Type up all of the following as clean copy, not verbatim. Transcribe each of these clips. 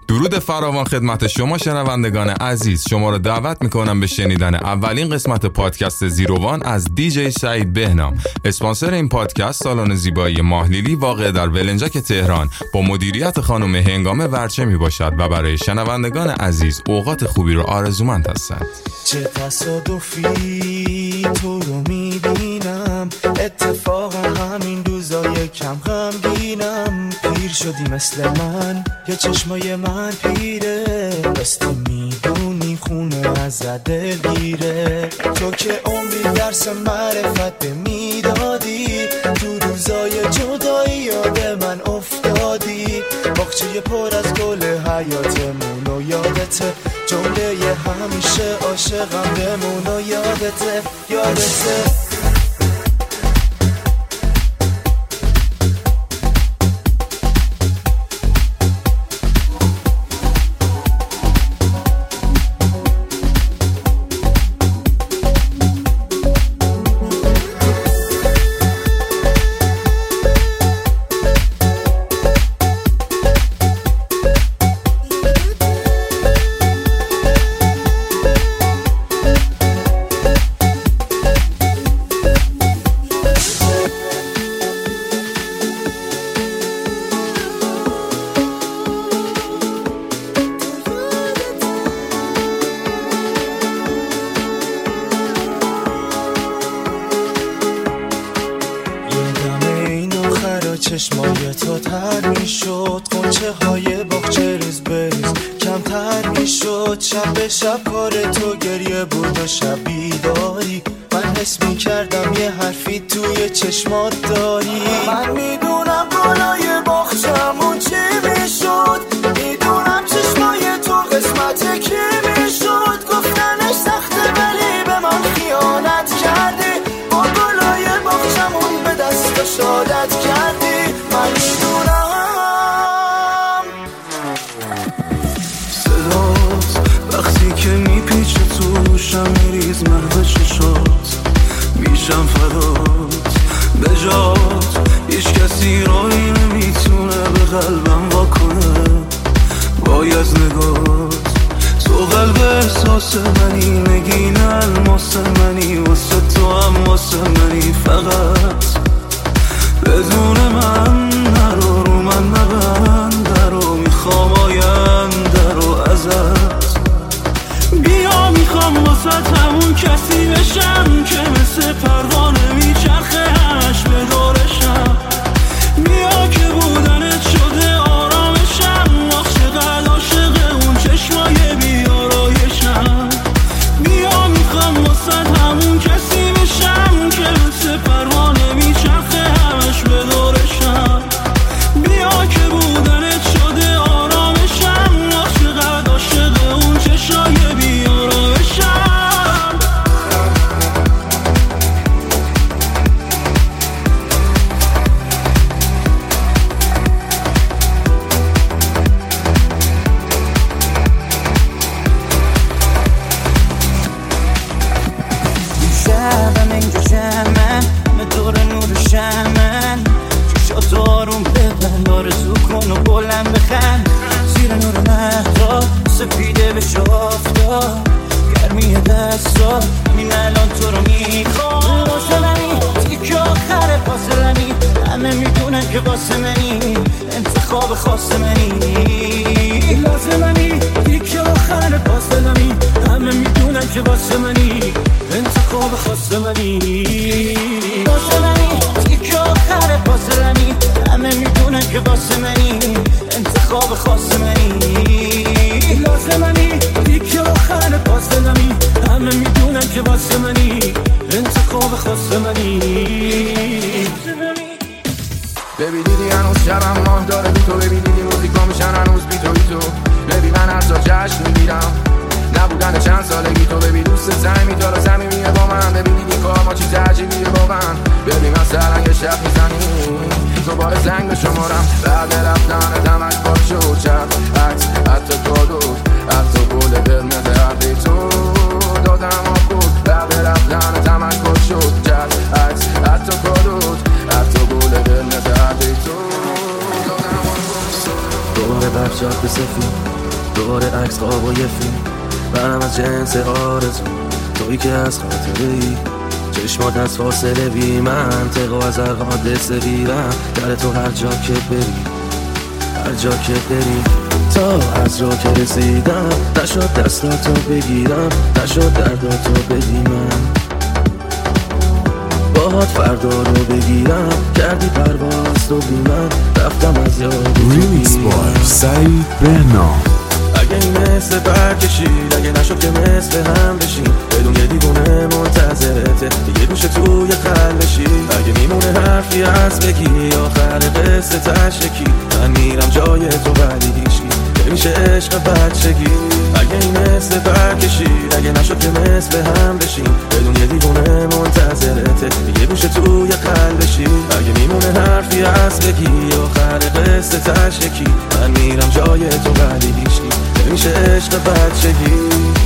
درود فراوان خدمت شما شنوندگان عزیز. شما را دعوت میکنم به شنیدن اولین قسمت پادکست زیروان از دیجی سعید بهنام. اسپانسر این پادکست سالن زیبایی ماهلیلی واقع در ولنجک تهران با مدیریت خانم هنگامه ورچه می باشد و برای شنوندگان عزیز اوقات خوبی را آرزومند هستند. چه تصادفی تو رو میبینم، اتفاقا همین روزای کم غمگینم. پیر شدی مثل من یا چشمای من پیره، بسته میدونی خونه از دلگیره. تو که عمری درس معرفت میدادی، تو روزای جدایی یاد من افتادی. باغچه پر از گل حیاتمون و یادته، جمله همیشه عاشقم بمون و یادته. چشمای تو تر می شد، قنچه های باغچه ریز بریز کمتر می شد. شب به شب کار تو گریه بود و شب بیداری. من حس می کردم یه حرفی توی چشمات داری. من میدونم بالای باغچه‌مون چی می شد، میدونم چشمای تو قسمت کی می شد. گفتنش سخته ولی به من خیانت کردی، با بالای باغچه‌مون به دست شادت کردی. من میدونم صدات وقتی که میپیچه توشم، میریز محو چشات، میشم فدات به جات. هیچ کسی رایی نمیتونه به قلبم واکنه وای از نگات. تو قلب احساس منی، نگین الماس منی، واسه تو هم واسه منی. فقط بدون من نرو، رو من نبند درو، میخوام آینده رو ازت. بیا میخوام واسه همون کسی بشم که مثل پروانه میچرخه همش به دورشم. بیا که بودنت شده آرامشم، آخ چقدر عاشق اون چشمای بیارایشم. بیا میخوام واسه همون کسی بشم که مثل پروانه میچرخه همش به دورشم. بیا که بودنت شده آرامشم، آخ چقدر عاشق اون چشمای بیارایشم. شبم اینجا جمعن همه دور نور شمن، چشاتو آروم ببند، آرزو کن و بلند بخند. زیر نور مهتاب سپیده بشه آفتاب، گرمی دستا همین الان تو رو میخوام. واسه منی تیکه آخر فاصلمی، همه میدونن که واسه منی انتخاب خاص منی. لازمنی تیکه آخر فاصلمی، همه میدونن که واسه منی انتخاب خاص منی. واسه منی تیکه آخر فاصلمی، همه میدونن که واسه منی انتخاب خاص منی. لازمنی تیکه آخر فاصلمی، همه میدونن که واسه منی انتخاب خاص منی. ببی دیدی هنوز شبم ماه داره بی تو، ببی دیدی موزیکا میشن هنوز بی تو بی تو. ببی من هر جا جشن میگیرم نبودن چند سالگی تو. ببی دوست زمین تو رو صمیمیه با من، ببی دیدی کار ما چیز عجیبیه واقعا. ببی مثلا یه شب میزنی دوباره زنگ به شمارم، بعد رفتن دمک پاک شد چند عکس حتی کادو، حتی گل قرمز هردی تو دادم آب بود. بعد رفتن دمک پاک شد چند عکس حتی کادو، حتی گل قرمز هردی تو دادم آب بود. دوباره برچات به سفید دوباره عکس خواب و یه فیلم، منم از جنس آرزو، تویی که از خاطره ای، چشمات از فاصله بی منطق و از هر حادثه بیرم در تو هر جا که بری، هر جا که بری. تا از جا که رسیدم نشد دستاتو بگیرم، نشد درداتو بدی من، باهات فردا رو بگیرم، کردی پرواز تو بی من، رفتم از یاد ریمیکس بای سعید بهنام. اگه این مثل برکشید، اگه نشد که مثل هم بشیم، بدون یه دیوونه منتظرته دیگه گوش توی قلبشی، اگه میمونه حرفی از بگی آخر قصه تشکی، من میرم جای تو ولی هیچکی نمیشه عشق بچگی. اگه این مثل برکشید، اگه نشد که مثل هم بشیم، بدون یه دیوونه منتظرته دیگه گوش توی قلبشی، اگه میمونه حرفی از بگی آخر قصه تشکی، من میرم جای تو ولی هیچکی نمیشه عشق بچگی.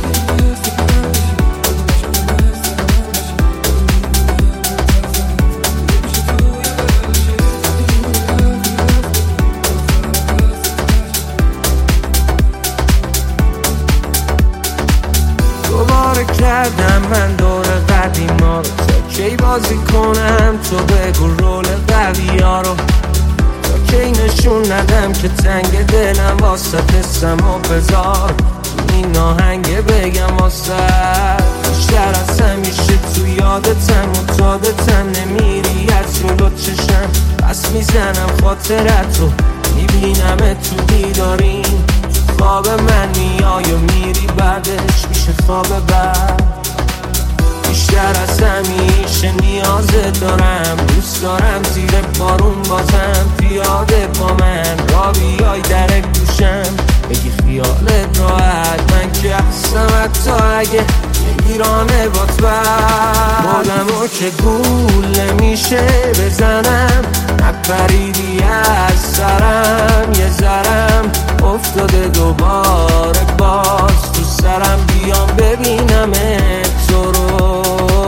دوباره کردم من دور قدیما رو، تا کی بازی کنم تو بگو رول قوی ها رو، تا کی نشون ندم که تنگ دلم واسه قسم و بذار این آهنگ بگم واسه بیشتر از همیشه تو یادتم متادتم، نمیری از جلو چشم پس میزنم خاطرت رو، میبینم تو بیدارین تو خواب من میای و میری بعدش میشه خواب بعد. بیشتر از همیشه نیازت دارم، دوست دارم زیر بارون بازم پیاده با من را بیای در گوشم، بگی خیالت راحت من که هستم حتی اگه میرانه بات بر مادمو که گول نمیشه بزنم، نپریدی از سرم یه ذرم افتاده دوباره باز تو سرم، بیام ببینم تو رو،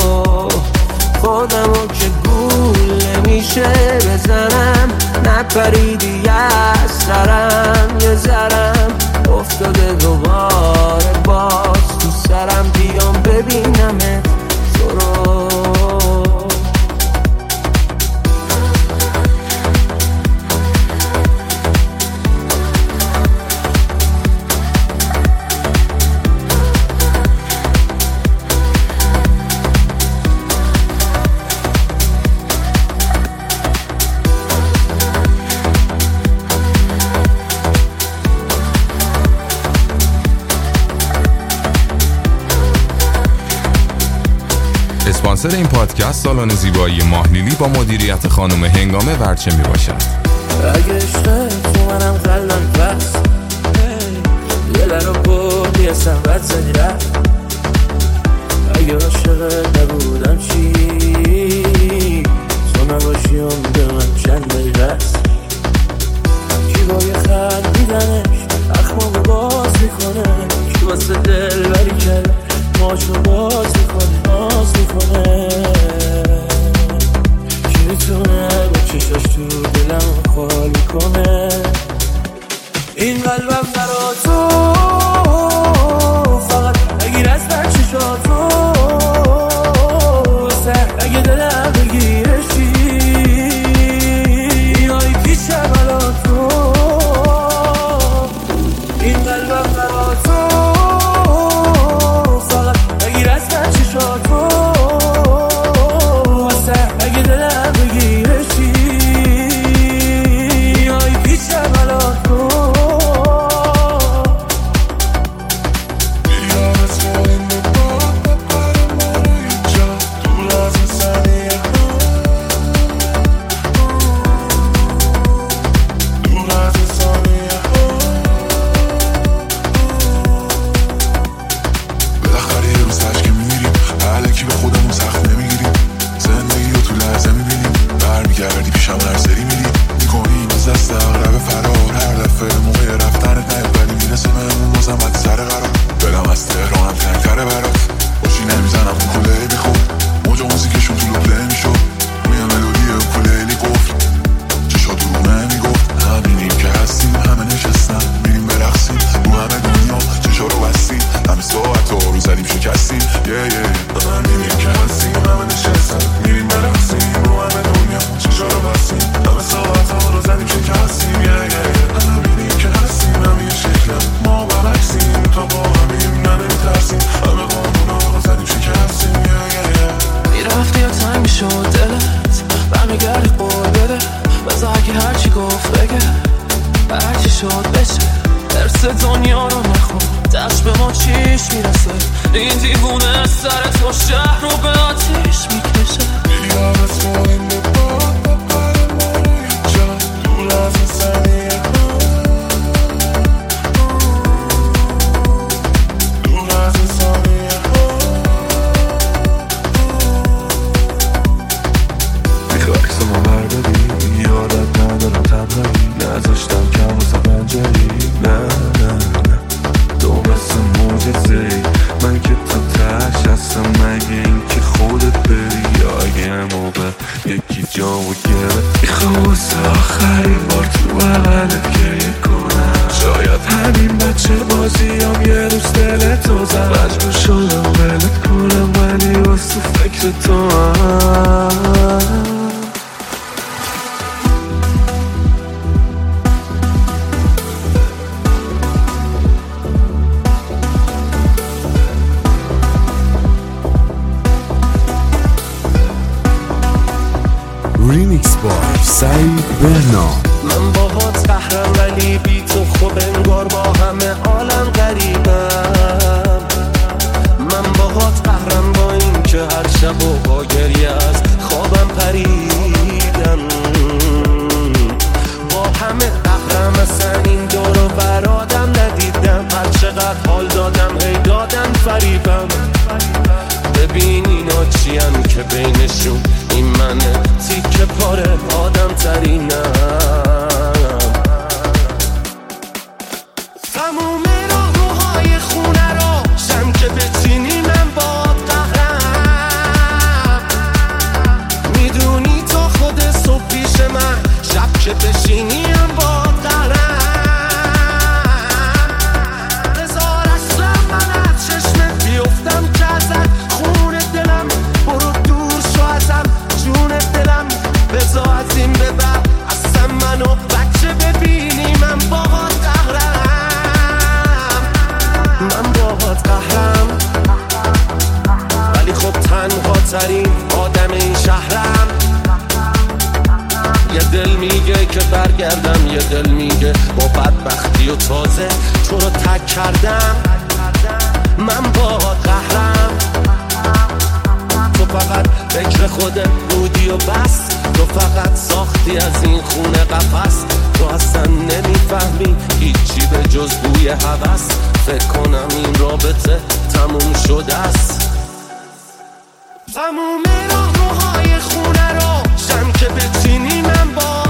خودمو که گول نمیشه بزنم، نپریدی از سرم یه ذرم افتاده دوباره باز تو سرم، بیام ببینم تو رو. اسپانسر این پادکست سالن زیبایی ماهلیلی با مدیریت خانم هنگامه ورچه می باشد. اگه عشق تو منم قلبم بس، یه در و بودی اصلا بد زدی رفت، اگه عاشقت نبودم چی تو نباشی اون به من چند دقیقه است، کی با یه خندیدنش اخمامو باز میکنه، کی واسه دل بری کرد ماچو باز میکنه باز میکنه، کی میتونه با چشاش تو دلم خالی کنه، این قلبم برا تو فقط بگیر از من چشاتو، اگه دلم بگیرشی بیایی پیشم الان تو، این قلبم برا تو فقط بگیر از من چشاتو، اگه دلم بگیرشی بیایی پیشم الان تو. شد بشه درس دنیا رو نخون دست به ما چیش میرسه این دیوونه سر تو شهر رو به آتیش میکشه بیا بس مهمه با بپر ما رو اینجا دور از این سنیه دور از این سنیه میخوای عکسمو برداری یادت ندارم تنهایی نذاشتم کم واسه پنجری نه تو مثل معجزه‌ای من که تا تهش هستم مگه این که خودت بری یا اگه موقع یکی جامو گره میخوام واسه آخرین بار تو بغلت گریه کنم شاید همین بچه بازیام یه روز دلتو زد مجبور شدم ولت کنم ولی واسه فکر تو هم ریمیکس بای سعید بهنام. من باهات قهرم ولی بی تو خوب انگار با همه عالم غریبم من باهات قهرم با این که هر شب و با گریه از خوابم پریدم با همه قهرم اصلا این دور و برادم ندیدم هر چقدر حال دادم هی دادم فریبم ببین اینا چیم که بینشون این منه تیکه پاره آدم ترینم تموم راهروهای خونه رو شم که بچینی من باد قهرم میدونی تا خود صبح پیش من شب که بشینی هم باد قهرم هزار اصلا من از چشمت بیفتم که ازت خون دلم برو دور شو ازم جون دلم بزا از این به بعد اصلا منو بچه ببینی من باهات قهرم من باهات قهرم ولی خب تنها ترین آدم این شهرم یه دل میگه که برگردم یه دل میگه با بدبختی و تازه تو رو تک کردم من باهات قهرم تو فقط فکر خودت بودی و بس تو فقط ساختی از این خونه قفس تو اصلا نمیفهمی هیچی به جز بوی هوس فکر کنم این رابطه تموم شده است تموم راهروهای خونه رو شم که بچینی من باد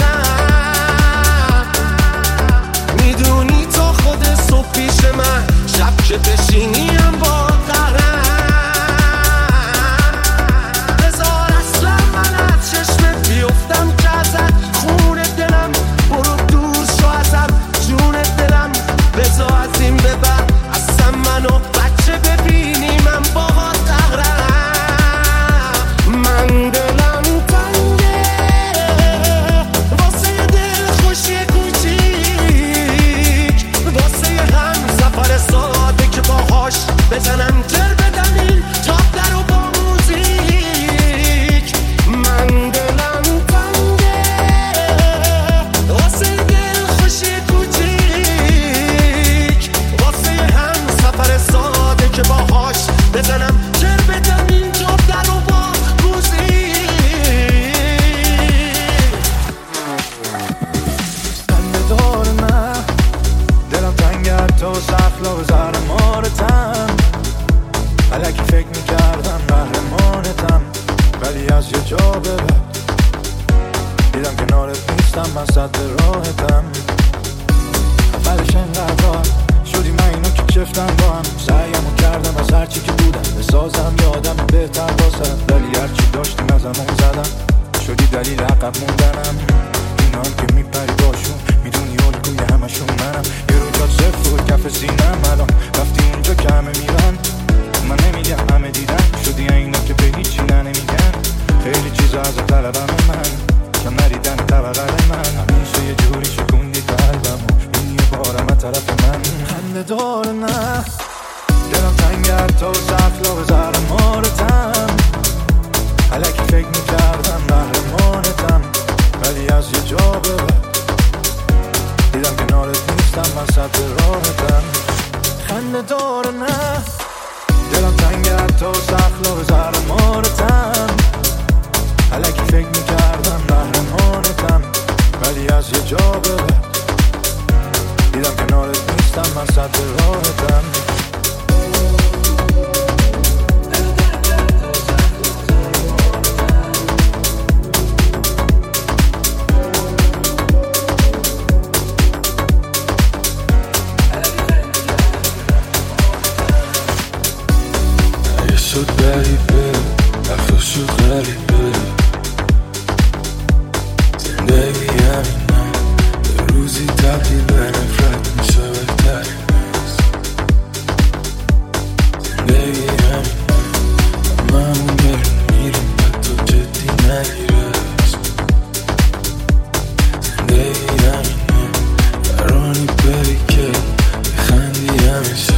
قهرم میدونی تا خود صبح پیش من شب که بشینی هم باد قهرم هزار اصلا من از چشمت بیفتم که ازت خون دلم برو دور شو ازم جون دلم بزا از این به بعد اصلا منو بچه ببینی من باهات قهرم من دلم تنگه واسه دل خوشی کوچیک واسه هم سفر ساده که باهاش بزنم تر بدم این جاب در و با موزیک من دلم تنگه واسه دل خوشی کوچیک واسه هم سفر ساده که باهاش بزنم تر بدم این جاب در و با موزیک خنده دار من دلم تنگه تو سخلا بزر مارتم الکی فکر میکردم قهرمانتم ولی از یه جا به بعد دیدم کنارت نیستم من صد راحتم اولش انقدر راحت شدی من اینو که چفتم با هم سعیمو کردم از هرچی که بودم بسازم یه آدم بهتر باسم ولی هرچی داشتیم ازمون زدم شدی دلیل عقب موندنم اینا که میپری باشون میدونی الگوی همشون منم یه رو جاد صفر و کف سینم الان رفتی اونجا که همه میرن من نمیگم همه دیدن شدی اینا که به هیچی نمیگن خیلی چیزا از طلبم من کم ندیدن طبقه من همیشه یه جوری شکوندی قلبم این یه بارم از طرف من خنده دار نه دلم تنگه تا زخلا بزر مارتم الکی فکر میکردم قهرمانتم ولی از یه جا به بعد دیدم که نیستم وسط راهتم. خنده داره نه دلم تنگه حتی واسه اخلاق زهرمارتم. الکی فکر میکردم قهرمانتم ولی از یه جا به بعد دیدم کنارت نیستم وسط راهتم. شد غریبه رفت شد غریبه زندگی همینه به روزی تبدیل به نفرت میشه بهترین است. زندگی همینه همه همون گرم میریم و تو جدی نگیرست. زندگی همینه فرانی بری که بخندی همیشه.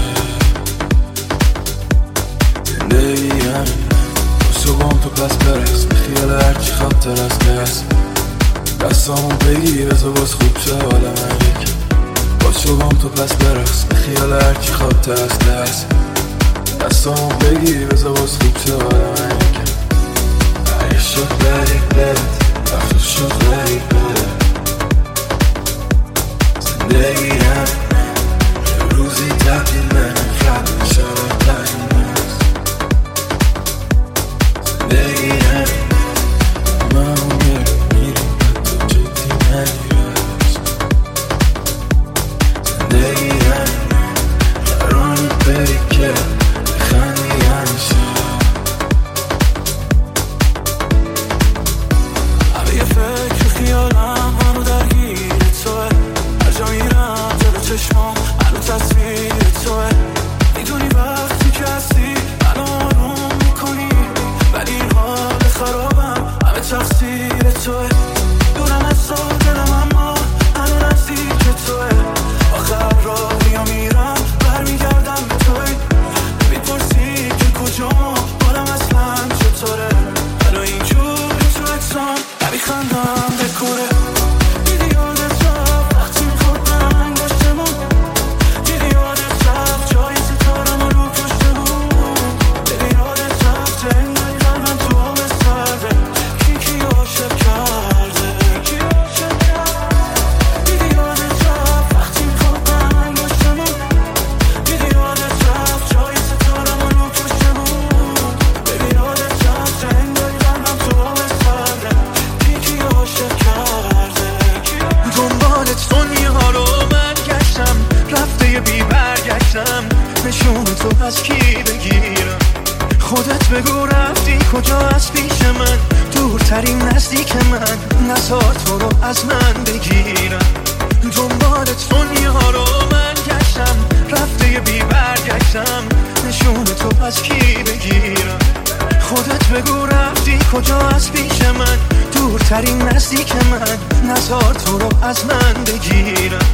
زندگی همینه صبحم تو پس برس به خیال هرچی خاطر از دست دستامون بگی بزا باز خوب شه حالا من یکی. با صبحم تو پس برس به خیال هرچی خاطر از دست دستامون بگی بزا باز خوب شه حالا من یکی. ای شد غریبه رفت شد غریبه زندگی همینه یه روزی تبدیل به نفرت میشه بهترین است. زندگی همینه همه همون گرم میریم و تو جدی نگیرست. زندگی همینه فرانی بری که بخندی همیشه. همه یه فکر خیالم هنو درگیر توه. هر جا میرم جلو چشمام هنو تصویر توه. میدونی وقتی که هستی منو آروم میکنی ولی این حال خرابم همه تقصیر توه. دورم از تو دلم اما هنو نزدیک توه. آخر راهی ها میرم برمیگردم به توی. میپرسی که کجام حالم اصلا چطوره. حالا اینجوری تو اکسام نمیخندم بکنه. دیدی یادت رفت وقتی میخوردن گشتمون. دیدی یادت رفت جای ستارم رو پشتمون. دیدی یادت رفت انگاری قلبم تو آب سرده. کی عاشق کرده. دیدی یادت رفت وقتی میخوردن گشتمون. دیدی یادت رفت جای ستارم رو پشتمون. دیدی یادت رفت انگاری قلبم تو آب سرده. کی عاشق کرده. دنبالت دنیا رو من گشتم رفته بی برگشتم. نشون تو از کی بگیرم. خودت بگو رفتی کجا از پیش من. دورترین نزدیک من نزار تو رو از من بگیرم. دنبالت دنیا رو من گشتم رفته بی برگشتم. نشون تو از کی بگیرم. خودت بگو رفتی کجا از پیش من. دورترین نزدیک من نزار تو رو از من بگیرم.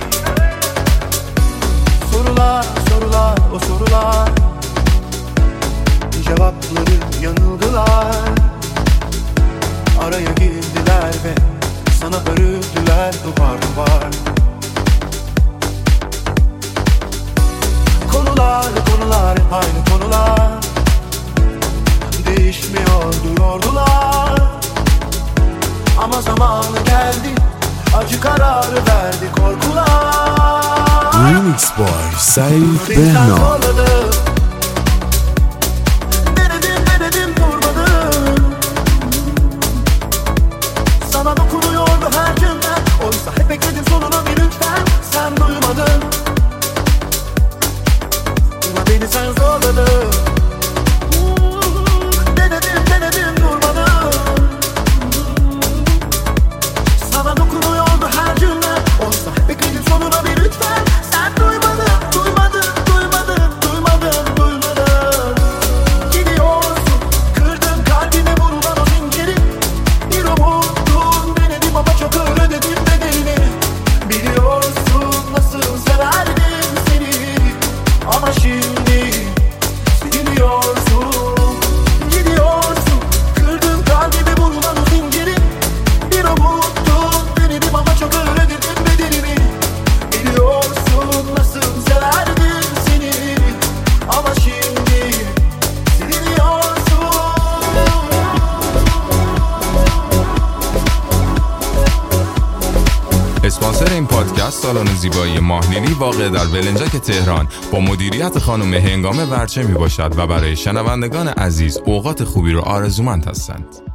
Sorular o sorular cevapları yanıldılar. Araya girdiler ve sana örüldüler duvar duvar. Konular aynı konular. Değişmiyor diyordular. Ama zamanı geldi acı kararı verdi korkular. Remix Boy Said Behnam. Denedim durmadım. Sana dokunuyordu her cümle. Oysa hep bekledim sonuna bir lütfen. Sen duymadın. Ama beni sen zorladın. Denedim durmadım. Sana dokunuyordu her cümle. Oysa hep bekledim sonuna bir lütfen. Sen duymadın. اسپانسر این پادکست سالن زیبایی ماهلیلی واقع در ولنجک تهران با مدیریت خانم هنگام ورچه می باشد و برای شنوندگان عزیز اوقات خوبی رو آرزومند هستند.